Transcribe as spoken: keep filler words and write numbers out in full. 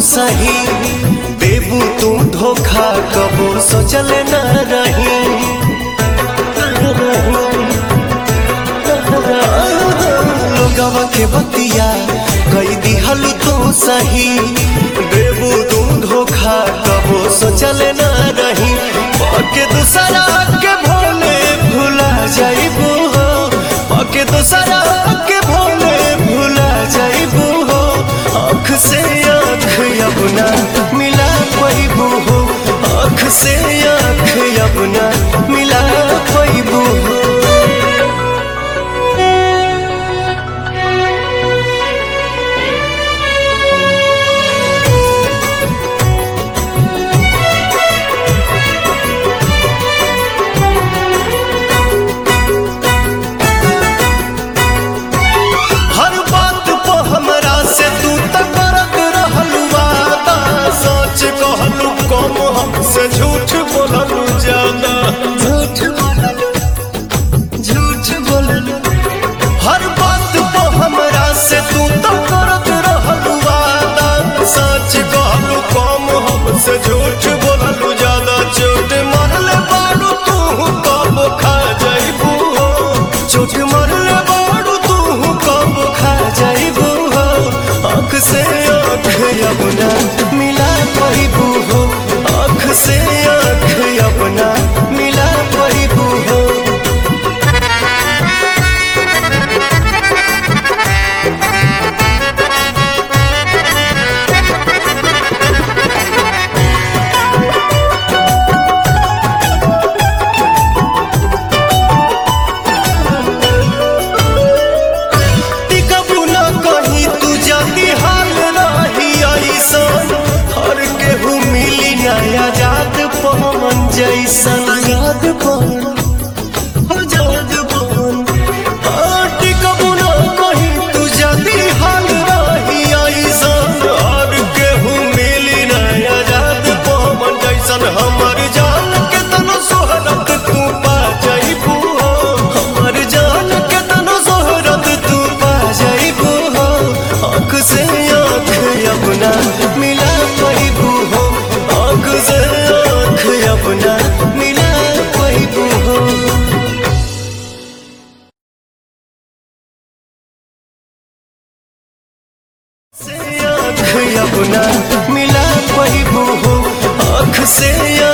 सही देबू तू धोखा कबो सोचल न रही। लोगवा के बतिया कई दिहल तू सही देबू तू धोखा कबो सोचल न रही। पके दूसरा के भोले भुला जाइबू हो, पके दूसरा के भोले भुला जाइबू हो। आँख से आँख अपना मिला पाइबू हो, आँख से आँख अपना मिला पाइबू हो। से झूठ बोललू ज्यादा, झूठ बोललू झूठ बोललू हर बात को हमरा से तू तो करत रहलू वादा। सच कहलू कम हमसे झूठ बोललू ज्यादा। चोट मरले बारू तू कब खा जाइबू हो, चोट मरले बारू तू कब खा जाइबू हो। आँख से आँख अपना मिला पाइबू हो, आँख से आँख अपना मिला पाइबू हो। टिकबू न कहीं तू जाती हाल रही ऐसन, हर केहू मिली नया याद पवन जैसन। याद पवन याद पवन टिकबू न कहीं तू जाती हाल रही ऐसन, हर केहू मिली नया याद पवन जैसन। हमर जान के तनो सोहरत तू पा जाइबू हो, हमर जान के तनो सोहरत तू पा जाइबू हो। आँख से आँख अपना मिला पाइबू हो, आँख से आँख अपना मिला पाइबू हो। से आँख अपना मिला पाइबू हो, आँख से